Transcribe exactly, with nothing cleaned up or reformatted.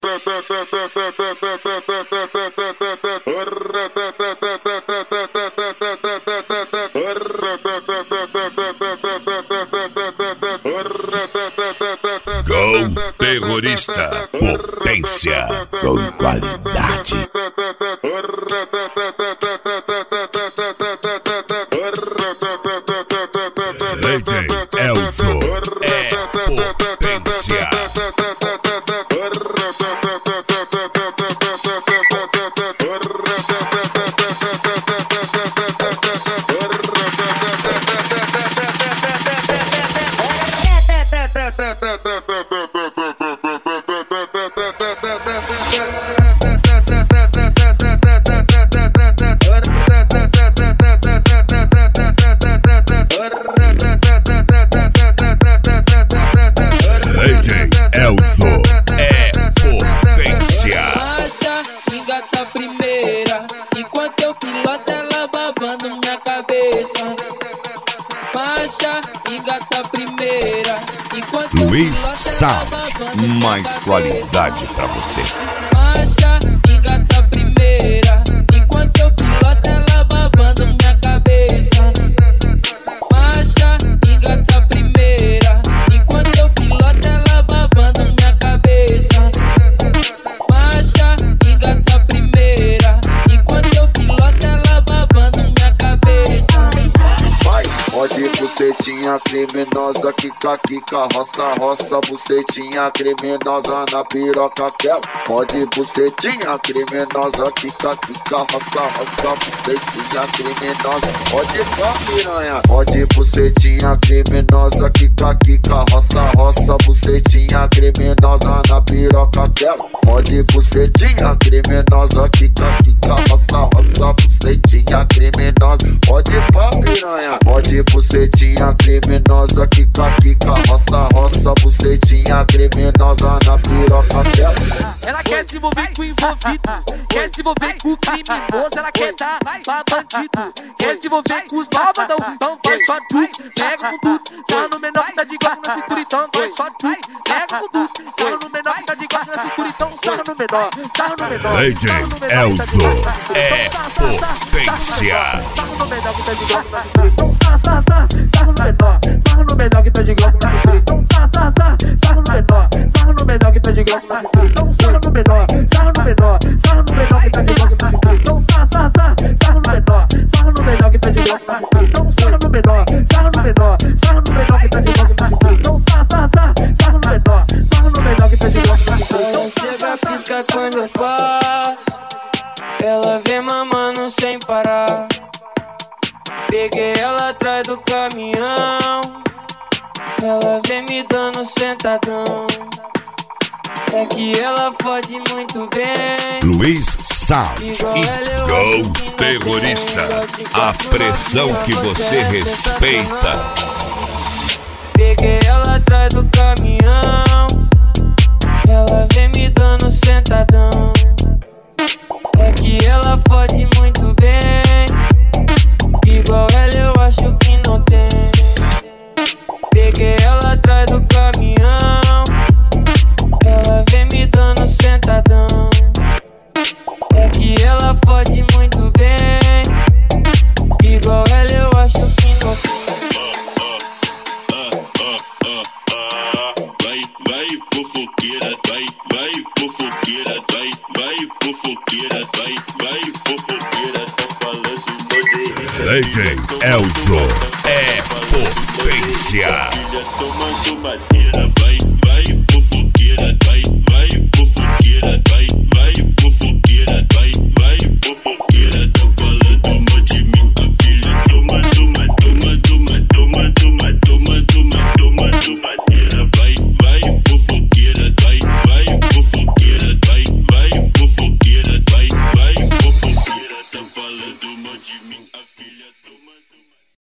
Gol terrorista, potência com qualidade. D J Elzo é potência. D J Elzo é potência. Marcha, engata a primeira, enquanto eu piloto ela babando minha cabeça. Marcha, engata a primeira, enquanto eu Luiz piloto Sound, ela babando minha mais qualidade pra você. Marcha, engata a primeira, enquanto eu piloto ela babando minha cabeça. Marcha, engata a primeira, enquanto eu piloto ela babando minha cabeça. Marcha, engata a primeira, enquanto eu piloto ela babando minha cabeça. Vai, pode bucetinha criminosa, quica, quica, roça, roça, bucetinha criminosa na piroca quer. Pode bucetinha criminosa, quica, quica, roça, roça, bucetinha criminosa. Pode pá, piranha, pode bucetinha criminosa, quica, quica, roça, roça, bucetinha criminosa na piroca quer. Pode bucetinha criminosa, quica, quica, roça, roça, bucetinha criminosa. Pode pá, piranha, pode bucetinha criminosa, quica, quica, roça, roça, bucetinha criminosa na piroca dela. Ela quer se envolver com o envolvido, quer se envolver com o criminoso, ela quer dar pra bandido, quer se envolver com os malvadão, então vai só tu, pega com tudo, só no menor que tá de guarda na cintura, então vai só tu, pega com tudo, só no menor que tá de guarda na cintura, então sarra no menor, sarra no menor. D J Elzo é potência. Sarra no menor que tá de guarda na cintura, então sarra, sarra, sarra no menor, sarra no menor que tá de guarda na cintura, então sarra, sarra, sarra no menor, sarra no menor que tá de guarda na cintura, então sarra no menor, sarra no menor, sarra no menor que tá de guarda na cintura, então sarra, sarra, sarra no menor, sarra no menor que tá de guarda na cintura, então sarra no menor, sarra no menor, sarra no menor que tá de guarda na cintura, então sarra, sarra, sarra no menor, sarra no menor que tá de guarda na cintura. Ela chega, pisca quando eu passo, ela vem mamando sem parar. Peguei ela atrás do caminhão, ela vem me dando sentadão. É que ela fode muito bem. Luiz Sound e Gol terrorista, a pressão que você respeita. Peguei ela atrás do caminhão, ela vem me dando sentadão. É que ela fode muito bem, igual ela eu acho que não tem. Peguei ela atrás do caminhão, ela vem me dando sentadão. É que ela fode muito bem, igual ela eu acho que não tem. Vai, vai fofoqueira, vai, vai fofoqueira, vai, vai fofoqueira, vai, vai fofoqueira, tá falando poder. D J Elzo é potência. Tomando madeira, vai, vai fofoqueira, vai, vai fofoqueira.